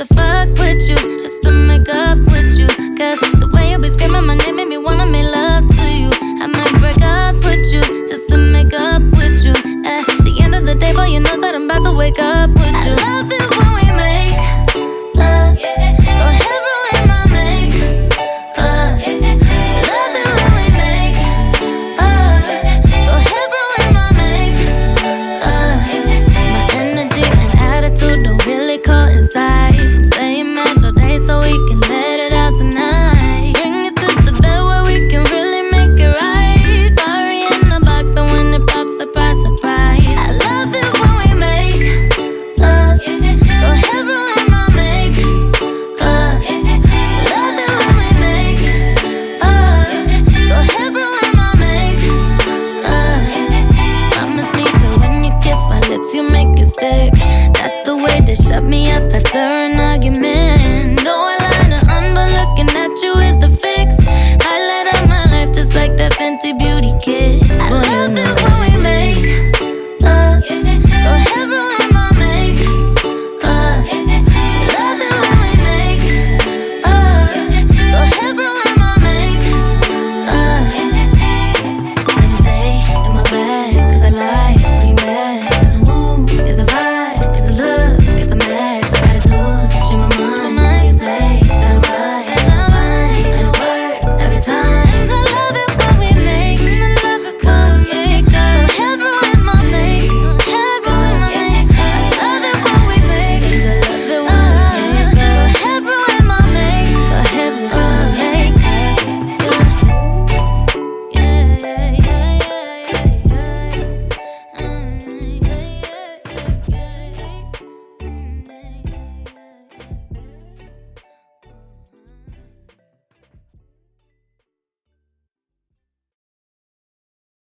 to fuck with you, just to make up with you. Cause the way you be screaming my name made me wanna make love to you. I might break up with you, just to make up with you. At the end of the day, boy, you know that I'm about to wake up with you. I love it when we make love. Go ahead, ruin my make love. Love it when we make love. Go ahead, ruin my make love. My energy and attitude don't really coincide. I'm staying mad all day so we can let it out tonight. Bring it to the bed where we can really make it right. Sorry in the box, and when it pops, surprise, surprise. I love it when we make love. Go ahead, ruin my make love. Love it when we make love. Go ahead, ruin my make love. Promise me that when you kiss my lips, you make it stick. That's the way they shut me up after an argument. Though I lie to un, but looking at you is the fix. Highlight of my life, just like that Fenty Beauty kid.